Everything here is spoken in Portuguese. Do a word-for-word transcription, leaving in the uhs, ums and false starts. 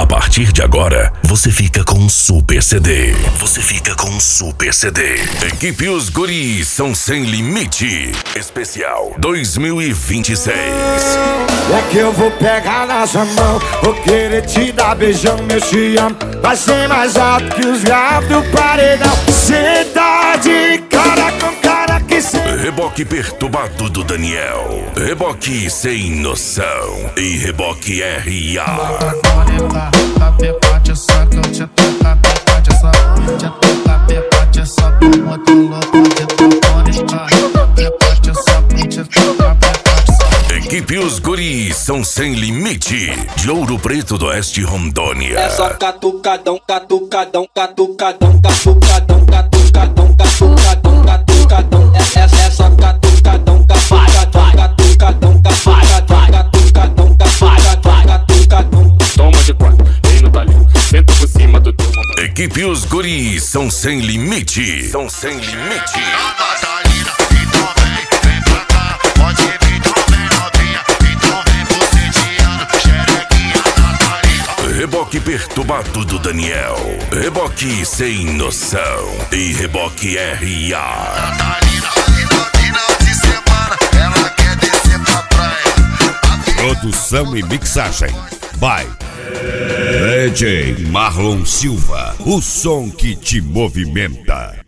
partir de agora, você fica com um super C D. Você fica com um super C D. Equipe Os Guris são sem limite. Especial dois mil e vinte e seis. É que eu vou pegar na sua mão, vou querer te dar beijão, meu te amo. Vai ser mais alto que os graves do paredão. Cê tá de cara com cara que cê... Reboque perturbado do Daniel. Reboque sem noção. E reboque R A. Equipe Os Guris são sem limite. De Ouro Preto do Oeste, Rondônia. É só catucadão, catucadão, catucadão, catucadão, catucadão, catucadão, catucadão. É, é, é só catucadão, catucadão, catucadão, catucadão, catucadão, catucadão, catucadão. Toma de quatro, vem no talento, senta por cima do teu mamãe. Equipe Os Guris são sem limite. São sem limite. Reboque perturbado do Daniel. Reboque sem noção. E reboque R A. Produção e mixagem by D J Marlon Silva. O som que te movimenta.